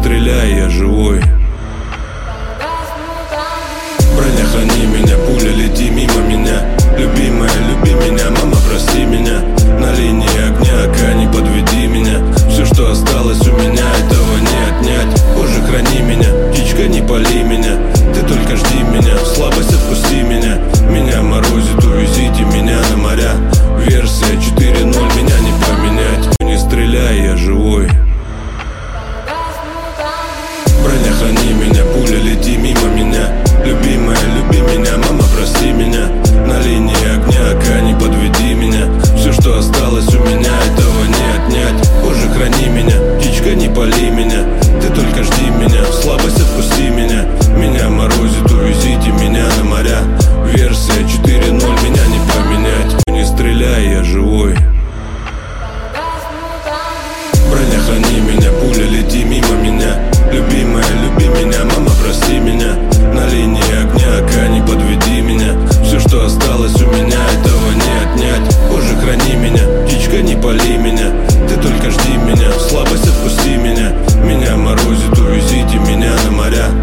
стреляй, я живой. Броня, храни меня, пуля, лети мимо меня. Любимая, люби меня, мама, прости меня. На линии огня, ока, не подведи меня. Все, что осталось у меня, этого не отнять. Боже, храни меня, птичка, не пали меня. Ты только жди меня, в слабость отпусти меня. Меня морозит, увезите меня на моря. Версия 4.0, меня не поменять. Не стреляй, я живой. Броня, храни меня, пуля, лети мимо меня. Любимая, люби меня, мама, прости меня. На линии огня, ока, не подведи меня. Все, что осталось у меня, этого не отнять. Боже, храни меня, птичка, не пали меня. Ты только жди меня, в слабость отпусти меня. Меня морозит, увезите меня на моря. Версия 4.0, меня не поменять. Не стреляй, я живой. Броня, храни меня, пуля, лети мимо меня. Любимая, люби меня, мама, прости меня. На линии огня, ока, не подведи меня. Все, что осталось у меня, этого не отнять. Боже, храни меня, птичка, не пали меня. Ты только жди меня, в слабость отпусти меня. Меня морозит, увезите меня на моря.